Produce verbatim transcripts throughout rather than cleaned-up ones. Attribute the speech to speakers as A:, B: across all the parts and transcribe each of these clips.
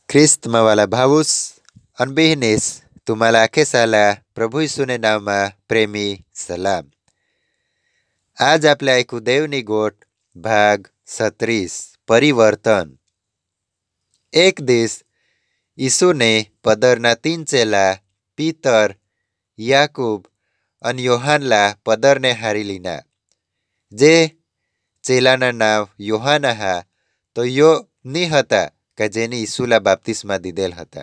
A: ख्रिस्त वाला भाऊस आणि बहिणीस तुम्हाला अखेसाला प्रभू यीशुने नावમાં प्रेमी सलाम. आज આપણે આખું દેવની ગોટ ભાગ સત્રીસ પરિવર્તન. એક દિવસ ઈસુને પદરના तीन ચેલા પીતર, યાકૂબ અને યોહાનલા પદરને હારી લીના. જે ચેલાના નાવ યોહાના હા તો યો ની હતા કે જેની ઈસુલા બાપ્તિસ્મા દીધેલ હતા.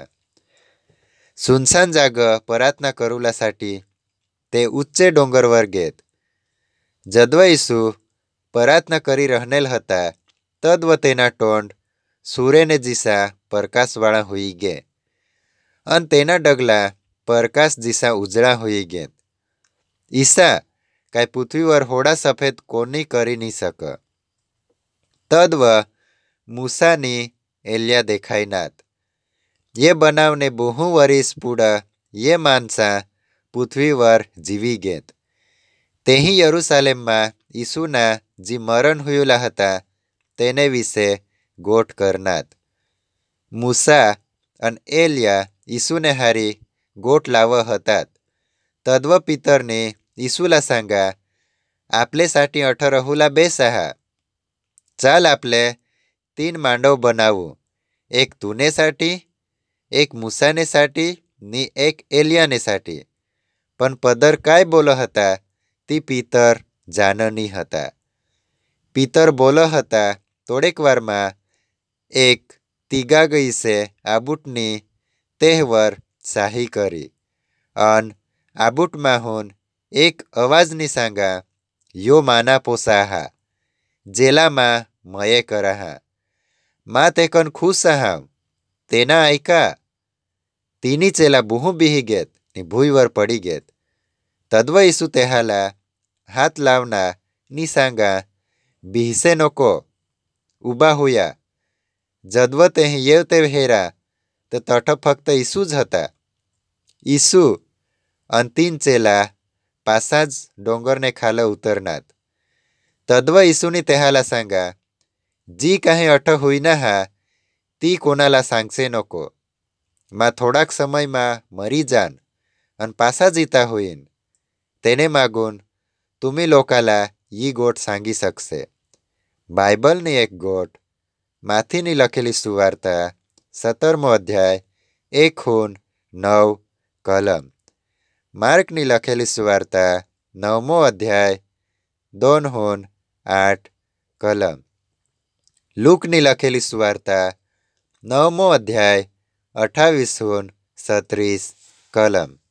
A: સુનસાન જાગ प्रार्थना करूलासाठी ते उच्चे डोंगरवर गेत. जदवा ईसु प्रार्थना करी रहनेल हता तद्व तेना टोंड सूर्यने जीसा प्रकाशवाळा होई गे अन तेना डगला प्रकाश जीसा उजळा होई गेत. ईसा काय पृथ्वीवर होडा सफेद कोनी करी नी सक. तद्व मूसानी एलिया देखाईनात. ये बनावने बहु वरीस पुढं ये माणसा पृथ्वीवर जीवी गेत. तेही यरुसालेमમાં ઈસુના जी मरण हुयुला હતા તેને વિશે ગોઠ કરનાત. મૂસા અને એલિયા ઈસુને હારી ગોઠ લાવ હतात. તદ્व પિતરને ઈસુલા सांगा आपलेसाठी अठरहुला बेसहा. चाल आपले तीन मांडव बनावू, एक तुनेसाठी, एक मूसानेसाठी नि एक एलियानेसाठी. पण पदर काय बोल हता ती पीतर जाननी हता. पीतर बोल हता तोडेक वारमा एक तिगाग ईसे आबूटनी तेहवर शाही करी अन आबूटमा होन एक अवाजनी सांगा यो माना पोसाहा जेलामा मये कराहा. मा तेकन खुश आहाव तेना ऐका. तिनी चेला बुहू बिही गेत नि भुईवर पडी गेत. तद्व ईसु तेहाला हात लावना नि सांगा बिहसे नको, उबा होया. जदव तेही येव ते हेरा तर तठ फक्त ईसूज हता. ईसु अन तीन चेला पासाज डोंगरने खाल उतरनात. तद्व ईसुनी तेहाला सांगा जी काही अठ होईना हा ती कोणाला सांगसे नको. मा થોડાક સમયમાં મરી જાન अन पासा जीता होईन. તેને માગून तुम्ही लोकाला यी गोट सांगी શકશે. बायबलनी एक गोट माथीनी लखेली सुवार्ता सतरमो अध्याय एक होन नव कलम. मार्कनी लखेली सुवार्ता नवमो अध्याय दोन होन आठ कलम. लूकनी लखेली सुवार्ता नवमो अध्याय अठावीस होन सत्रीस कलम.